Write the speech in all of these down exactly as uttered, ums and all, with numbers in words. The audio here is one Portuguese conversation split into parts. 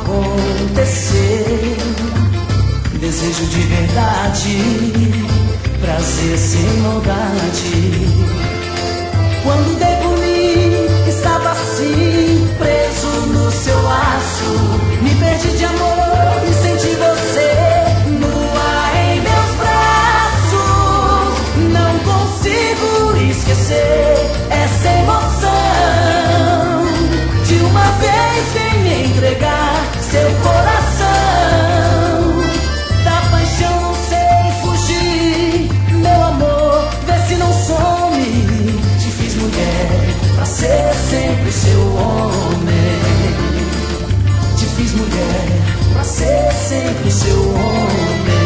acontecer. Desejo de verdade, prazer sem maldade. Quando dei por mim, estava assim, preso no seu laço. Me perdi de amor e senti você nua em meus braços. Não consigo esquecer essa emoção. De uma vez vem me entregar seu coração. Da paixão não sei fugir, meu amor, vê se não some. Te fiz mulher pra ser sempre seu homem. Te fiz mulher pra ser sempre seu homem.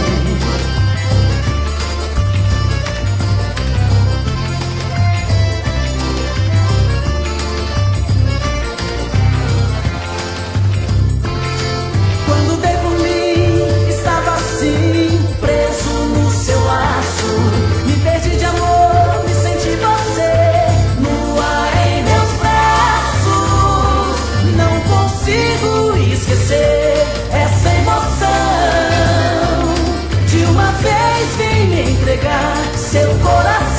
Quando dei por mim, estava assim, preso no seu laço. Me perdi de amor, me senti você nua em meus braços. Não consigo esquecer essa emoção. De uma vez vem me entregar seu coração.